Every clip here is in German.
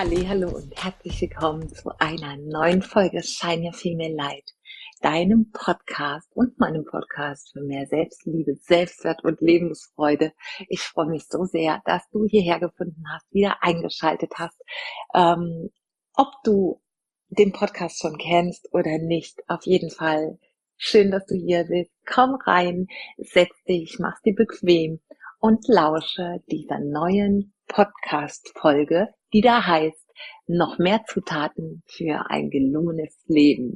Hallo und herzlich willkommen zu einer neuen Folge Shine Your Female Light, deinem Podcast und meinem Podcast für mehr Selbstliebe, Selbstwert und Lebensfreude. Ich freue mich so sehr, dass du hierher gefunden hast, wieder eingeschaltet hast. Ob du den Podcast schon kennst oder nicht, auf jeden Fall schön, dass du hier bist. Komm rein, setz dich, mach's dir bequem und lausche dieser neuen Podcast-Folge, die da heißt, noch mehr Zutaten für ein gelungenes Leben.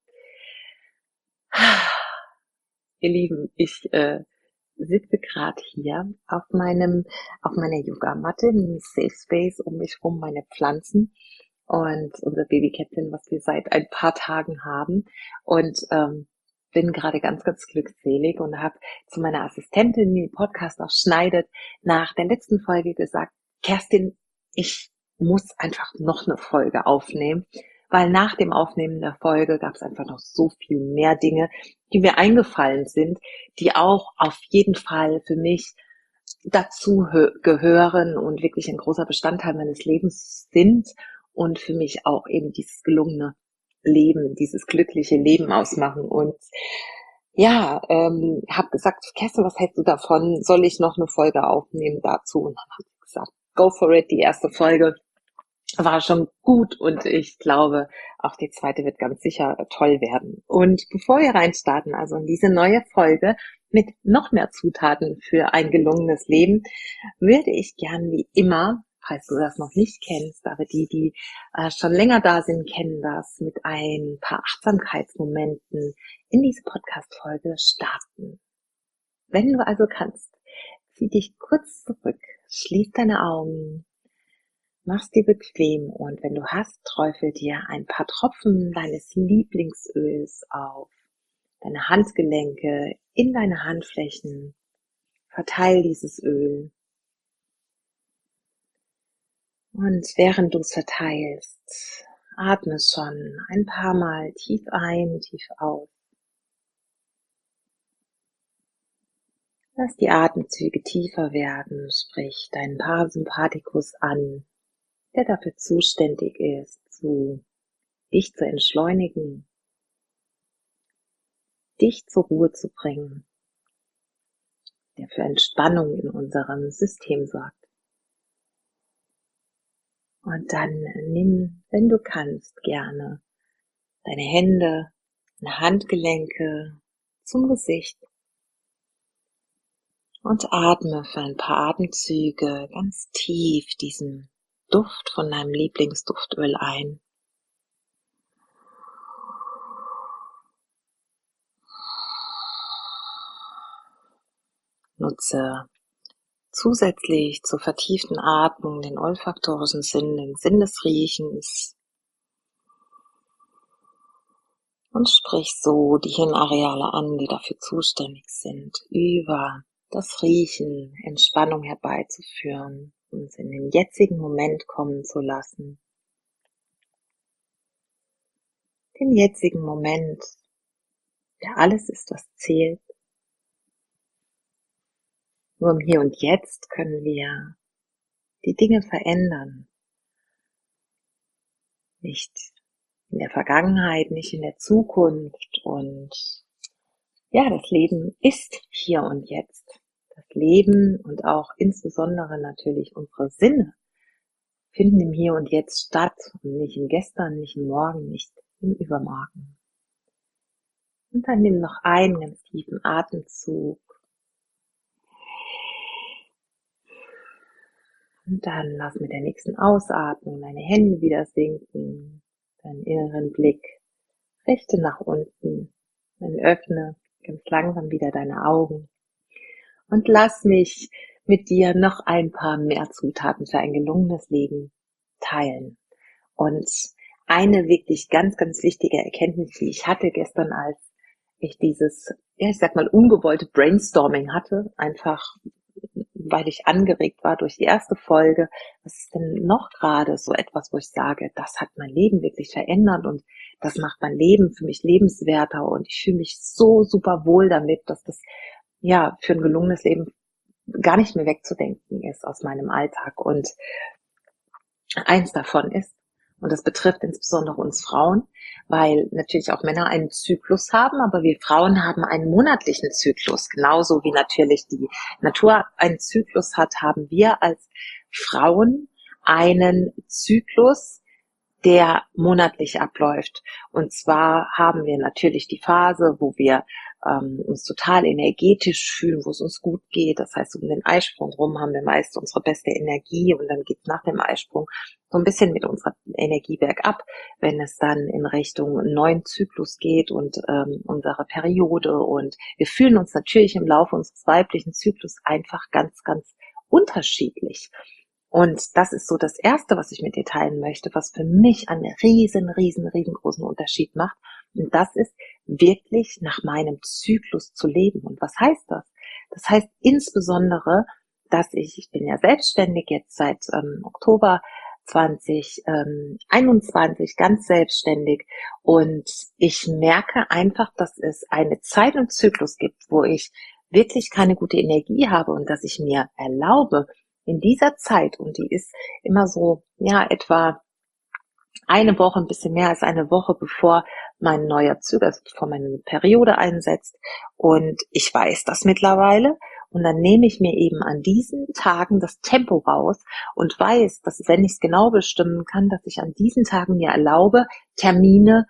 Ihr Lieben, ich sitze gerade hier auf meiner Yogamatte, im Safe Space um mich rum, meine Pflanzen und unser Babykätzchen, was wir seit ein paar Tagen haben, und bin gerade ganz, ganz glückselig und habe zu meiner Assistentin, die den Podcast auch schneidet, nach der letzten Folge gesagt: Kerstin, ich muss einfach noch eine Folge aufnehmen, weil nach dem Aufnehmen der Folge gab es einfach noch so viel mehr Dinge, die mir eingefallen sind, die auch auf jeden Fall für mich dazu gehören und wirklich ein großer Bestandteil meines Lebens sind und für mich auch eben dieses gelungene Leben, dieses glückliche Leben ausmachen. Und ja, habe gesagt: Kerstin, was hältst du davon? Soll ich noch eine Folge aufnehmen dazu? Und dann habe ich gesagt, go for it. Die erste Folge war schon gut und ich glaube, auch die zweite wird ganz sicher toll werden. Und bevor wir reinstarten, also in diese neue Folge mit noch mehr Zutaten für ein gelungenes Leben, würde ich gern wie immer, falls du das noch nicht kennst, aber die schon länger da sind, kennen das, mit ein paar Achtsamkeitsmomenten in diese Podcast-Folge starten. Wenn du also kannst, zieh dich kurz zurück, schließ deine Augen, mach's dir bequem und wenn du hast, träufel dir ein paar Tropfen deines Lieblingsöls auf deine Handgelenke, in deine Handflächen. Verteil dieses Öl. Und während du es verteilst, atme schon ein paar Mal tief ein, tief aus. Lass die Atemzüge tiefer werden, sprich deinen Parasympathikus an, der dafür zuständig ist, dich zu entschleunigen, dich zur Ruhe zu bringen, der für Entspannung in unserem System sorgt. Und dann nimm, wenn du kannst, gerne deine Hände, deine Handgelenke zum Gesicht und atme für ein paar Atemzüge ganz tief diesen Duft von deinem Lieblingsduftöl ein. Nutze zusätzlich zur vertieften Atmung den olfaktorischen Sinn, den Sinn des Riechens, und sprich so die Hirnareale an, die dafür zuständig sind, über das Riechen Entspannung herbeizuführen, uns in den jetzigen Moment kommen zu lassen. Den jetzigen Moment, der alles ist, was zählt. Nur im Hier und Jetzt können wir die Dinge verändern. Nicht in der Vergangenheit, nicht in der Zukunft. Und ja, das Leben ist hier und jetzt. Das Leben und auch insbesondere natürlich unsere Sinne finden im Hier und Jetzt statt und nicht im Gestern, nicht im Morgen, nicht im Übermorgen. Und dann nimm noch einen ganz tiefen Atemzug. Und dann lass mit der nächsten Ausatmung deine Hände wieder sinken, deinen inneren Blick richte nach unten, dann öffne ganz langsam wieder deine Augen und lass mich mit dir noch ein paar mehr Zutaten für ein gelungenes Leben teilen. Und eine wirklich ganz, ganz wichtige Erkenntnis, die ich hatte gestern, als ich dieses, ja, ich sag mal, ungewollte Brainstorming hatte, einfach weil ich angeregt war durch die erste Folge, was ist denn noch gerade so etwas, wo ich sage, das hat mein Leben wirklich verändert und das macht mein Leben für mich lebenswerter und ich fühle mich so super wohl damit, dass das ja für ein gelungenes Leben gar nicht mehr wegzudenken ist aus meinem Alltag. Und Eins davon ist, und das betrifft insbesondere uns Frauen, weil natürlich auch Männer einen Zyklus haben, aber wir Frauen haben einen monatlichen Zyklus. Genauso wie natürlich die Natur einen Zyklus hat, haben wir als Frauen einen Zyklus, der monatlich abläuft. Und zwar haben wir natürlich die Phase, wo wir uns total energetisch fühlen, wo es uns gut geht. Das heißt, um den Eisprung rum haben wir meist unsere beste Energie und dann geht es nach dem Eisprung so ein bisschen mit unserer Energie bergab, wenn es dann in Richtung neuen Zyklus geht und unsere Periode. Und wir fühlen uns natürlich im Laufe unseres weiblichen Zyklus einfach ganz, ganz unterschiedlich. Und das ist so das Erste, was ich mit dir teilen möchte, was für mich einen riesengroßen Unterschied macht. Und das ist wirklich nach meinem Zyklus zu leben. Und was heißt das? Das heißt insbesondere, dass ich bin ja selbstständig jetzt seit Oktober 2021 ganz selbstständig und ich merke einfach, dass es eine Zeit und Zyklus gibt, wo ich wirklich keine gute Energie habe und dass ich mir erlaube, in dieser Zeit, und die ist immer so, ja, etwa eine Woche, ein bisschen mehr als eine Woche, bevor mein neuer Zyklus, also bevor meine Periode einsetzt. Und ich weiß das mittlerweile. Und dann nehme ich mir eben an diesen Tagen das Tempo raus und weiß, dass wenn ich es genau bestimmen kann, dass ich an diesen Tagen mir erlaube, Termine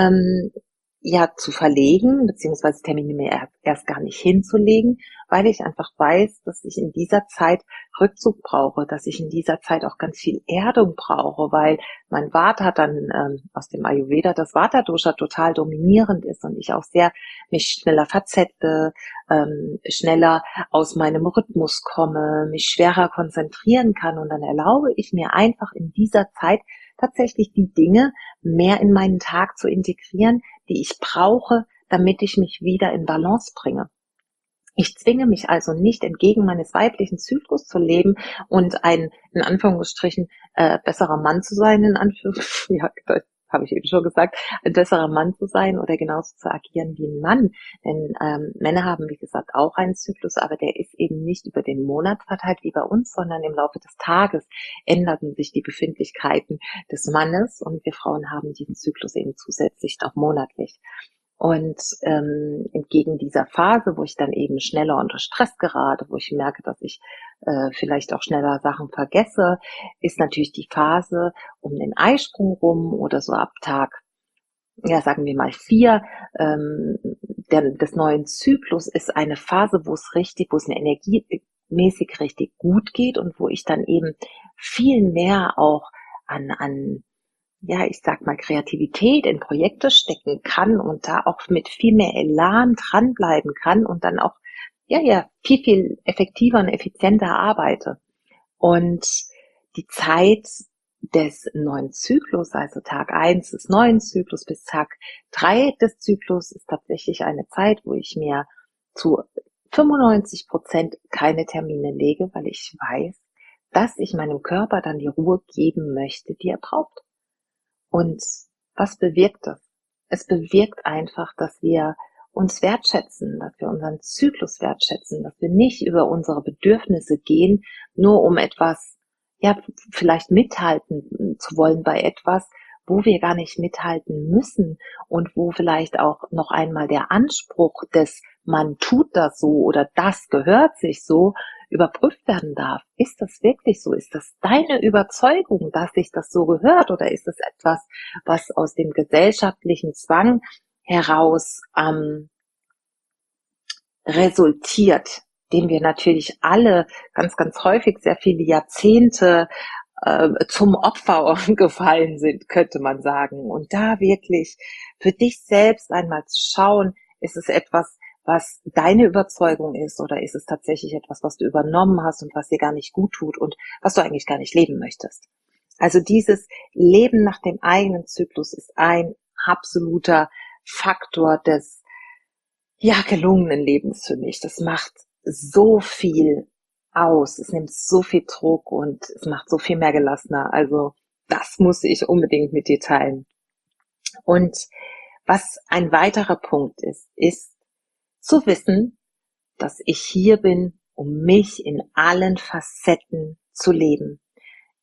ja zu verlegen, beziehungsweise Termine mir erst gar nicht hinzulegen, weil ich einfach weiß, dass ich in dieser Zeit Rückzug brauche, dass ich in dieser Zeit auch ganz viel Erdung brauche, weil mein Vata dann aus dem Ayurveda, das Vata-Dosha total dominierend ist und ich auch sehr mich schneller verzettle, schneller aus meinem Rhythmus komme, mich schwerer konzentrieren kann und dann erlaube ich mir einfach in dieser Zeit tatsächlich die Dinge mehr in meinen Tag zu integrieren, die ich brauche, damit ich mich wieder in Balance bringe. Ich zwinge mich also nicht entgegen meines weiblichen Zyklus zu leben und ein, in Anführungsstrichen, besserer Mann zu sein, in Anführungsstrichen, ja, das habe ich eben schon gesagt, ein besserer Mann zu sein oder genauso zu agieren wie ein Mann. Denn Männer haben, wie gesagt, auch einen Zyklus, aber der ist eben nicht über den Monat verteilt wie bei uns, sondern im Laufe des Tages änderten sich die Befindlichkeiten des Mannes und wir Frauen haben diesen Zyklus eben zusätzlich noch monatlich. Und entgegen dieser Phase, wo ich dann eben schneller unter Stress gerate, wo ich merke, dass ich vielleicht auch schneller Sachen vergesse, ist natürlich die Phase um den Eisprung rum oder so ab Tag, ja sagen wir mal 4 des neuen Zyklus ist eine Phase, wo es mir energiemäßig richtig gut geht und wo ich dann eben viel mehr auch an ja, ich sag mal, Kreativität in Projekte stecken kann und da auch mit viel mehr Elan dranbleiben kann und dann auch, ja, viel effektiver und effizienter arbeite. Und die Zeit des neuen Zyklus, also Tag 1 des neuen Zyklus bis Tag 3 des Zyklus, ist tatsächlich eine Zeit, wo ich mir zu 95% keine Termine lege, weil ich weiß, dass ich meinem Körper dann die Ruhe geben möchte, die er braucht. Und was bewirkt das? Es bewirkt einfach, dass wir uns wertschätzen, dass wir unseren Zyklus wertschätzen, dass wir nicht über unsere Bedürfnisse gehen, nur um etwas, ja, vielleicht mithalten zu wollen bei etwas, wo wir gar nicht mithalten müssen und wo vielleicht auch noch einmal der Anspruch des man tut das so oder das gehört sich so überprüft werden darf. Ist das wirklich so? Ist das deine Überzeugung, dass sich das so gehört oder ist es etwas, was aus dem gesellschaftlichen Zwang heraus resultiert, den wir natürlich alle ganz häufig sehr viele Jahrzehnte zum Opfer gefallen sind, könnte man sagen. Und da wirklich für dich selbst einmal zu schauen, ist es etwas, was deine Überzeugung ist oder ist es tatsächlich etwas, was du übernommen hast und was dir gar nicht gut tut und was du eigentlich gar nicht leben möchtest. Also dieses Leben nach dem eigenen Zyklus ist ein absoluter Faktor des ja gelungenen Lebens für mich. Das macht so viel aus. Es nimmt so viel Druck und es macht so viel mehr gelassener. Also das muss ich unbedingt mit dir teilen. Und was ein weiterer Punkt ist zu wissen, dass ich hier bin, um mich in allen Facetten zu leben.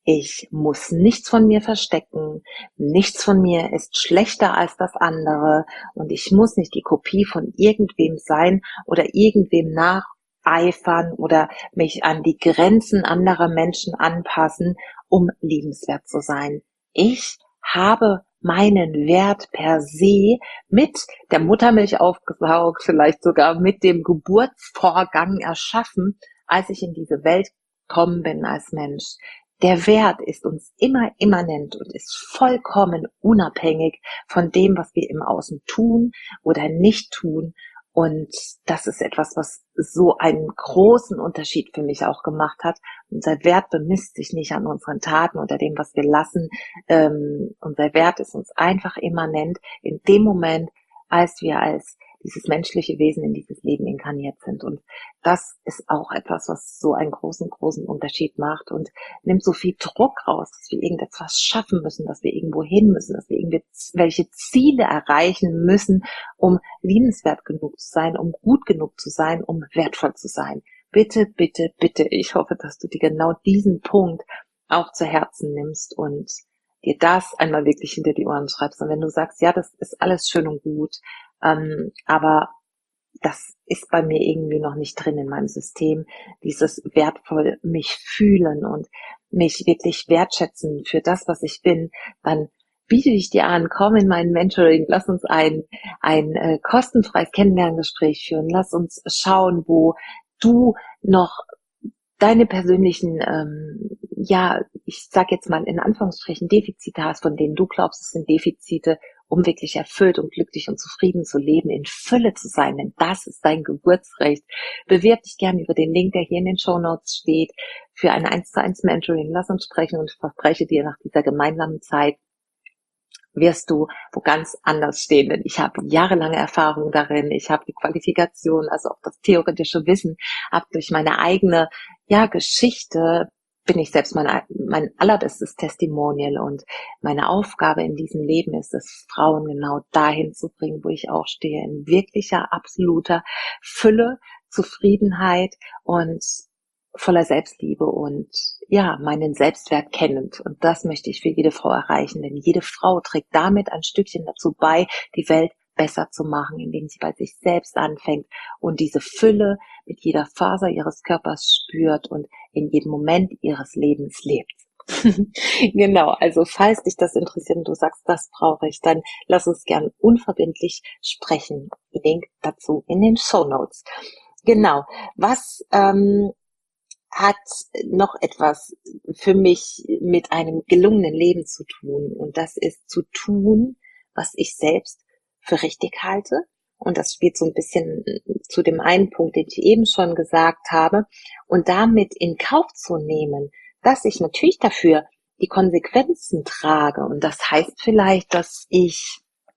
Ich muss nichts von mir verstecken, nichts von mir ist schlechter als das andere und ich muss nicht die Kopie von irgendwem sein oder irgendwem nacheifern oder mich an die Grenzen anderer Menschen anpassen, um liebenswert zu sein. Ich habe meinen Wert per se mit der Muttermilch aufgesaugt, vielleicht sogar mit dem Geburtsvorgang erschaffen, als ich in diese Welt gekommen bin als Mensch. Der Wert ist uns immer immanent und ist vollkommen unabhängig von dem, was wir im Außen tun oder nicht tun. Und das ist etwas, was so einen großen Unterschied für mich auch gemacht hat. Unser Wert bemisst sich nicht an unseren Taten oder dem, was wir lassen. Unser Wert ist uns einfach immanent in dem Moment, als wir als dieses menschliche Wesen in dieses Leben inkarniert sind. Und das ist auch etwas, was so einen großen, großen Unterschied macht und nimmt so viel Druck raus, dass wir irgendetwas schaffen müssen, dass wir irgendwo hin müssen, dass wir irgendwelche Ziele erreichen müssen, um liebenswert genug zu sein, um gut genug zu sein, um wertvoll zu sein. Bitte, bitte, bitte, ich hoffe, dass du dir genau diesen Punkt auch zu Herzen nimmst und dir das einmal wirklich hinter die Ohren schreibst. Und wenn du sagst, ja, das ist alles schön und gut, aber das ist bei mir irgendwie noch nicht drin in meinem System, dieses wertvoll mich fühlen und mich wirklich wertschätzen für das, was ich bin, dann biete ich dir an, komm in mein Mentoring, lass uns ein kostenfreies Kennenlerngespräch führen, lass uns schauen, wo du noch deine persönlichen, ich sag jetzt mal in Anführungsstrichen Defizite hast, von denen du glaubst, es sind Defizite, um wirklich erfüllt und glücklich und zufrieden zu leben, in Fülle zu sein, denn das ist dein Geburtsrecht. Bewirb dich gerne über den Link, der hier in den Shownotes steht, für ein 1:1 Mentoring. Lass uns sprechen und ich verspreche dir, nach dieser gemeinsamen Zeit wirst du wo ganz anders stehen, denn ich habe jahrelange Erfahrung darin, ich habe die Qualifikation, also auch das theoretische Wissen, habe durch meine eigene Geschichte bin ich selbst mein allerbestes Testimonial und meine Aufgabe in diesem Leben ist es, Frauen genau dahin zu bringen, wo ich auch stehe, in wirklicher, absoluter Fülle, Zufriedenheit und voller Selbstliebe und meinen Selbstwert kennend. Und das möchte ich für jede Frau erreichen, denn jede Frau trägt damit ein Stückchen dazu bei, die Welt besser zu machen, indem sie bei sich selbst anfängt und diese Fülle mit jeder Faser ihres Körpers spürt und in jedem Moment ihres Lebens lebt. Genau, also falls dich das interessiert und du sagst, das brauche ich, dann lass uns gern unverbindlich sprechen. Link dazu in den Shownotes. Genau, was hat noch etwas für mich mit einem gelungenen Leben zu tun. Und das ist zu tun, was ich selbst für richtig halte. Und das spielt so ein bisschen zu dem einen Punkt, den ich eben schon gesagt habe. Und damit in Kauf zu nehmen, dass ich natürlich dafür die Konsequenzen trage. Und das heißt vielleicht, dass ich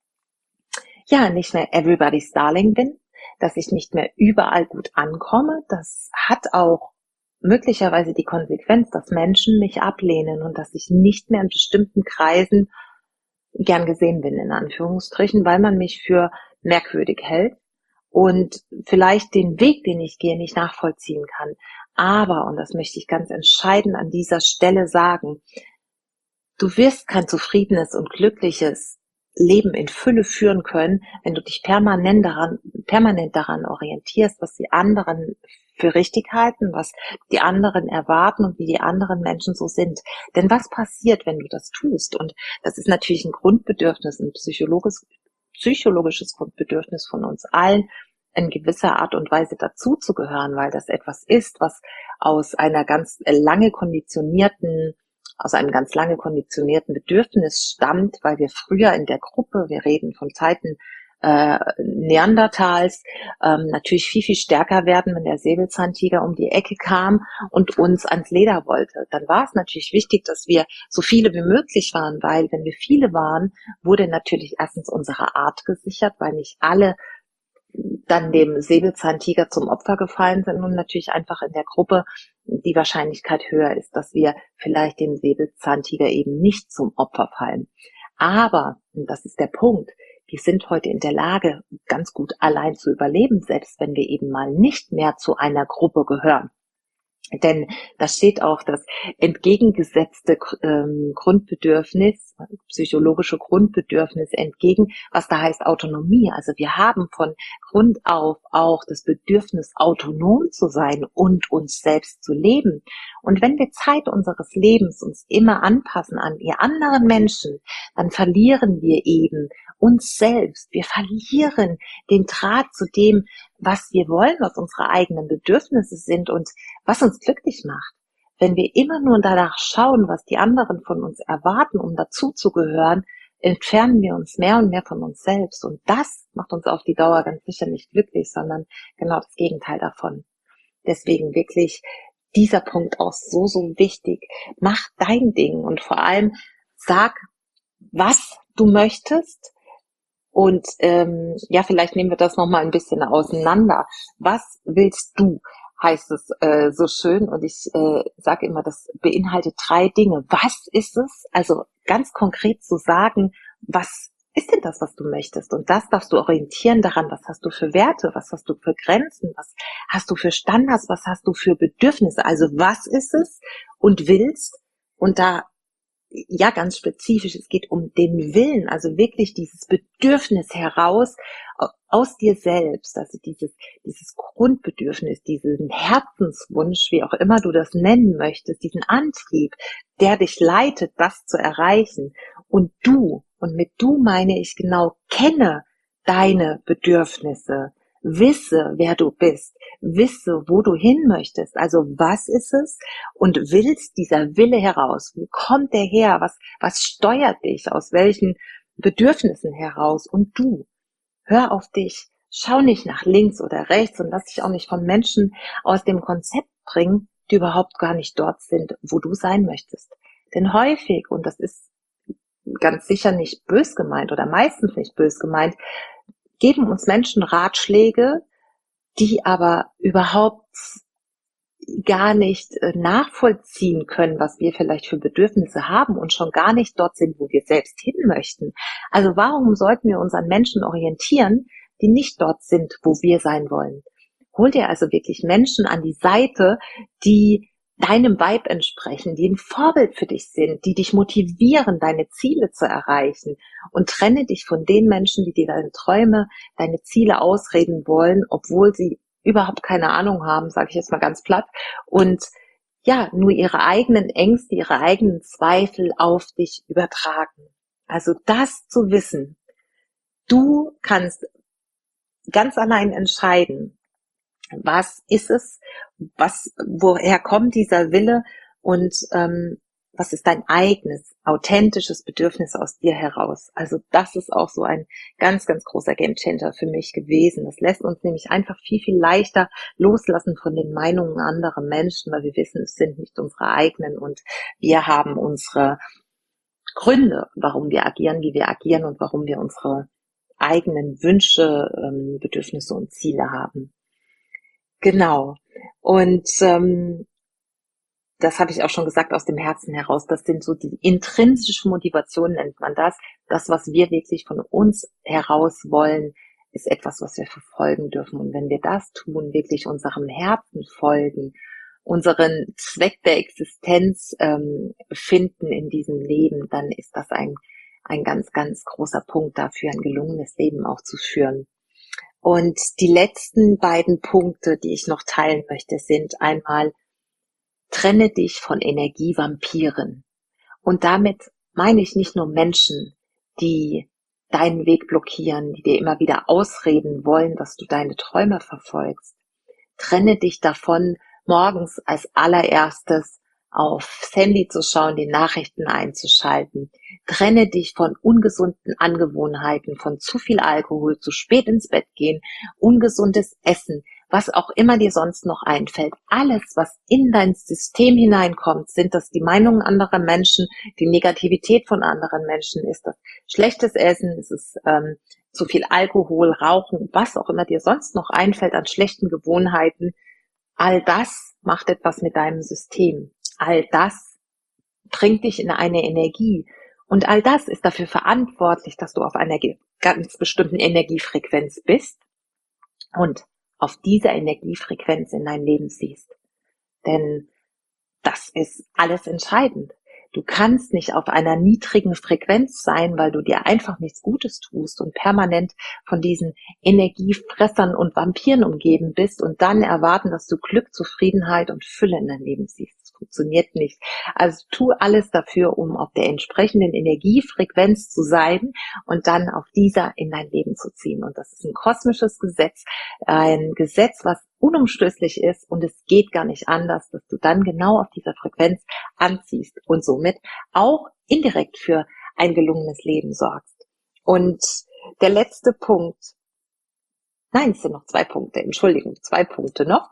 nicht mehr everybody's darling bin, dass ich nicht mehr überall gut ankomme. Das hat auch möglicherweise die Konsequenz, dass Menschen mich ablehnen und dass ich nicht mehr in bestimmten Kreisen gern gesehen bin, in Anführungsstrichen, weil man mich für merkwürdig hält und vielleicht den Weg, den ich gehe, nicht nachvollziehen kann. Aber, und das möchte ich ganz entscheidend an dieser Stelle sagen, du wirst kein zufriedenes und glückliches Leben in Fülle führen können, wenn du dich permanent daran orientierst, was die anderen für richtig halten, was die anderen erwarten und wie die anderen Menschen so sind. Denn was passiert, wenn du das tust? Und das ist natürlich ein Grundbedürfnis, ein psychologisches Grundbedürfnis von uns allen, in gewisser Art und Weise dazuzugehören, weil das etwas ist, was aus einem ganz lange konditionierten Bedürfnis stammt, weil wir früher in der Gruppe, wir reden von Zeiten Neandertals, natürlich viel, viel stärker werden, wenn der Säbelzahntiger um die Ecke kam und uns ans Leder wollte. Dann war es natürlich wichtig, dass wir so viele wie möglich waren, weil wenn wir viele waren, wurde natürlich erstens unsere Art gesichert, weil nicht alle dann dem Säbelzahntiger zum Opfer gefallen sind und natürlich einfach in der Gruppe die Wahrscheinlichkeit höher ist, dass wir vielleicht dem Säbelzahntiger eben nicht zum Opfer fallen. Aber, und das ist der Punkt, wir sind heute in der Lage, ganz gut allein zu überleben, selbst wenn wir eben mal nicht mehr zu einer Gruppe gehören. Denn da steht auch das entgegengesetzte Grundbedürfnis, psychologische Grundbedürfnis entgegen, was da heißt Autonomie. Also wir haben von Grund auf auch das Bedürfnis, autonom zu sein und uns selbst zu leben. Und wenn wir Zeit unseres Lebens uns immer anpassen an die anderen Menschen, dann verlieren wir eben uns selbst. Wir verlieren den Draht zu dem, was wir wollen, was unsere eigenen Bedürfnisse sind und was uns glücklich macht. Wenn wir immer nur danach schauen, was die anderen von uns erwarten, um dazuzugehören, entfernen wir uns mehr und mehr von uns selbst. Und das macht uns auf die Dauer ganz sicher nicht glücklich, sondern genau das Gegenteil davon. Deswegen wirklich dieser Punkt auch so, so wichtig. Mach dein Ding und vor allem sag, was du möchtest. Und ja, vielleicht nehmen wir das nochmal ein bisschen auseinander. Was willst du? Heißt es so schön. Und ich sage immer, das beinhaltet 3 Dinge. Was ist es? Also ganz konkret zu sagen, was ist denn das, was du möchtest? Und das darfst du orientieren daran, was hast du für Werte, was hast du für Grenzen, was hast du für Standards, was hast du für Bedürfnisse? Also was ist es und willst? Und da ja, ganz spezifisch. Es geht um den Willen, also wirklich dieses Bedürfnis heraus aus dir selbst, also dieses Grundbedürfnis, diesen Herzenswunsch, wie auch immer du das nennen möchtest, diesen Antrieb, der dich leitet, das zu erreichen. Und mit du meine ich genau, kenne deine Bedürfnisse, wisse, wer du bist, wisse, wo du hin möchtest. Also was ist es? Und willst dieser Wille heraus? Wo kommt der her? Was steuert dich? Aus welchen Bedürfnissen heraus? Und du, hör auf dich. Schau nicht nach links oder rechts und lass dich auch nicht von Menschen aus dem Konzept bringen, die überhaupt gar nicht dort sind, wo du sein möchtest. Denn häufig, und das ist ganz sicher nicht bös gemeint oder meistens nicht bös gemeint, geben uns Menschen Ratschläge, die aber überhaupt gar nicht nachvollziehen können, was wir vielleicht für Bedürfnisse haben und schon gar nicht dort sind, wo wir selbst hin möchten. Also warum sollten wir uns an Menschen orientieren, die nicht dort sind, wo wir sein wollen? Hol dir also wirklich Menschen an die Seite, die deinem Vibe entsprechen, die ein Vorbild für dich sind, die dich motivieren, deine Ziele zu erreichen, und trenne dich von den Menschen, die dir deine Träume, deine Ziele ausreden wollen, obwohl sie überhaupt keine Ahnung haben, sage ich jetzt mal ganz platt, und ja, nur ihre eigenen Ängste, ihre eigenen Zweifel auf dich übertragen. Also das zu wissen, du kannst ganz allein entscheiden, was ist es, woher kommt dieser Wille und was ist dein eigenes, authentisches Bedürfnis aus dir heraus. Also das ist auch so ein ganz, ganz großer Gamechanger für mich gewesen. Das lässt uns nämlich einfach viel, viel leichter loslassen von den Meinungen anderer Menschen, weil wir wissen, es sind nicht unsere eigenen und wir haben unsere Gründe, warum wir agieren, wie wir agieren und warum wir unsere eigenen Wünsche, Bedürfnisse und Ziele haben. Genau. Und das habe ich auch schon gesagt, aus dem Herzen heraus. Das sind so die intrinsische Motivation, nennt man das. Das, was wir wirklich von uns heraus wollen, ist etwas, was wir verfolgen dürfen. Und wenn wir das tun, wirklich unserem Herzen folgen, unseren Zweck der Existenz finden in diesem Leben, dann ist das ein ganz, ganz großer Punkt dafür, ein gelungenes Leben auch zu führen. Und die letzten beiden Punkte, die ich noch teilen möchte, sind einmal: Trenne dich von Energievampiren. Und damit meine ich nicht nur Menschen, die deinen Weg blockieren, die dir immer wieder ausreden wollen, dass du deine Träume verfolgst. Trenne dich davon, morgens als allererstes aufs Handy zu schauen, die Nachrichten einzuschalten. Trenne dich von ungesunden Angewohnheiten, von zu viel Alkohol, zu spät ins Bett gehen, ungesundes Essen, was auch immer dir sonst noch einfällt. Alles, was in dein System hineinkommt, sind das die Meinungen anderer Menschen, die Negativität von anderen Menschen, ist das schlechtes Essen, ist es zu viel Alkohol, Rauchen, was auch immer dir sonst noch einfällt an schlechten Gewohnheiten. All das macht etwas mit deinem System. All das bringt dich in eine Energie. Und all das ist dafür verantwortlich, dass du auf einer ganz bestimmten Energiefrequenz bist und auf dieser Energiefrequenz in dein Leben ziehst. Denn das ist alles entscheidend. Du kannst nicht auf einer niedrigen Frequenz sein, weil du dir einfach nichts Gutes tust und permanent von diesen Energiefressern und Vampiren umgeben bist und dann erwarten, dass du Glück, Zufriedenheit und Fülle in deinem Leben siehst. Das funktioniert nicht. Also tu alles dafür, um auf der entsprechenden Energiefrequenz zu sein und dann auf dieser in dein Leben zu ziehen. Und das ist ein kosmisches Gesetz, ein Gesetz, was unumstößlich ist, und es geht gar nicht anders, dass du dann genau auf dieser Frequenz anziehst und somit auch indirekt für ein gelungenes Leben sorgst. Und der letzte Punkt, nein, es sind noch 2 Punkte, Entschuldigung, 2 Punkte noch.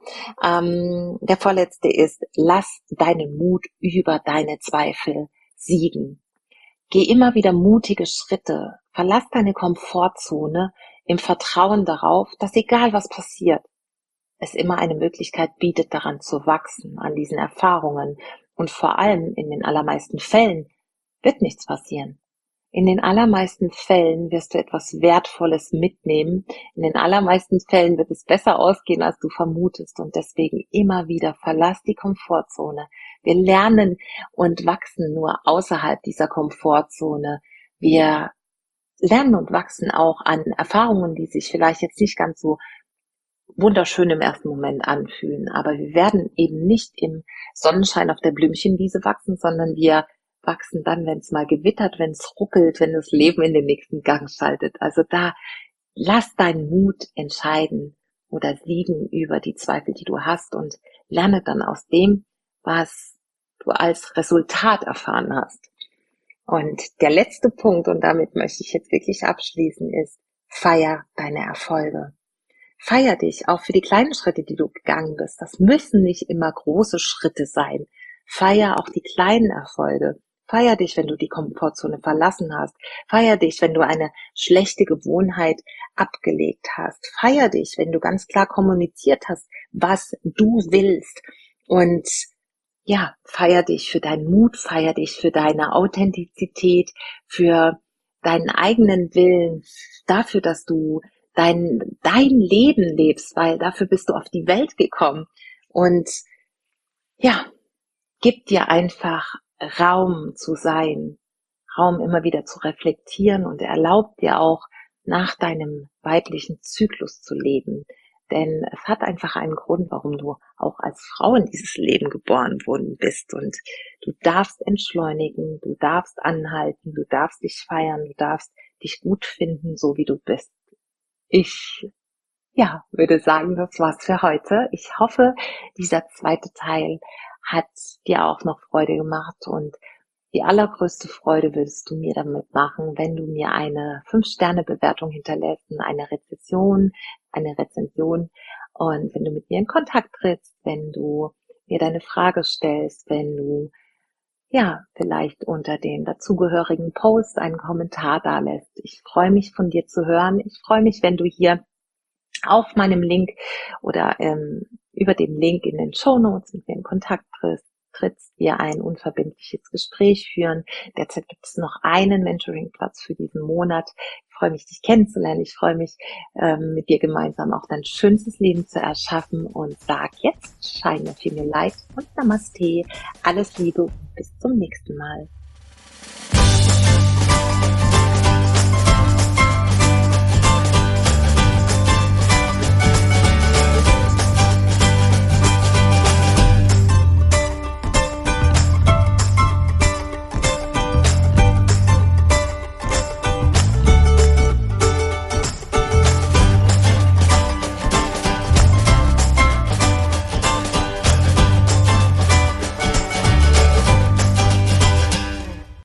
Der vorletzte ist, lass deinen Mut über deine Zweifel siegen. Geh immer wieder mutige Schritte, verlass deine Komfortzone im Vertrauen darauf, dass egal was passiert, es immer eine Möglichkeit bietet, daran zu wachsen, an diesen Erfahrungen. Und vor allem in den allermeisten Fällen wird nichts passieren. In den allermeisten Fällen wirst du etwas Wertvolles mitnehmen. In den allermeisten Fällen wird es besser ausgehen, als du vermutest. Und deswegen immer wieder verlass die Komfortzone. Wir lernen und wachsen nur außerhalb dieser Komfortzone. Wir lernen und wachsen auch an Erfahrungen, die sich vielleicht jetzt nicht ganz so wunderschön im ersten Moment anfühlen. Aber wir werden eben nicht im Sonnenschein auf der Blümchenwiese wachsen, sondern wir wachsen dann, wenn es mal gewittert, wenn es ruckelt, wenn das Leben in den nächsten Gang schaltet. Also da lass deinen Mut entscheiden oder siegen über die Zweifel, die du hast, und lerne dann aus dem, was du als Resultat erfahren hast. Und der letzte Punkt, und damit möchte ich jetzt wirklich abschließen, ist: Feier deine Erfolge. Feier dich auch für die kleinen Schritte, die du gegangen bist. Das müssen nicht immer große Schritte sein. Feier auch die kleinen Erfolge. Feier dich, wenn du die Komfortzone verlassen hast. Feier dich, wenn du eine schlechte Gewohnheit abgelegt hast. Feier dich, wenn du ganz klar kommuniziert hast, was du willst. Und ja, feier dich für deinen Mut, feier dich für deine Authentizität, für deinen eigenen Willen, dafür, dass du dein Leben lebst, weil dafür bist du auf die Welt gekommen. Und ja, gib dir einfach Raum zu sein, Raum immer wieder zu reflektieren, und erlaub dir auch, nach deinem weiblichen Zyklus zu leben. Denn es hat einfach einen Grund, warum du auch als Frau in dieses Leben geboren worden bist. Und du darfst entschleunigen, du darfst anhalten, du darfst dich feiern, du darfst dich gut finden, so wie du bist. Ich würde sagen, das war's für heute. Ich hoffe, dieser zweite Teil hat dir auch noch Freude gemacht, und die allergrößte Freude würdest du mir damit machen, wenn du mir eine 5-Sterne-Bewertung hinterlässt, eine Rezension, und wenn du mit mir in Kontakt trittst, wenn du mir deine Frage stellst, wenn du vielleicht unter den dazugehörigen Post einen Kommentar dalässt. Ich freue mich, von dir zu hören. Ich freue mich, wenn du hier auf meinem Link oder über den Link in den Shownotes mit mir in Kontakt trittst, wir ein unverbindliches Gespräch führen. Derzeit gibt es noch einen Mentoring-Platz für diesen Monat. Ich freue mich, dich kennenzulernen. Ich freue mich, mit dir gemeinsam auch dein schönstes Leben zu erschaffen, und sag jetzt Shine Your Light und Namaste. Alles Liebe und bis zum nächsten Mal.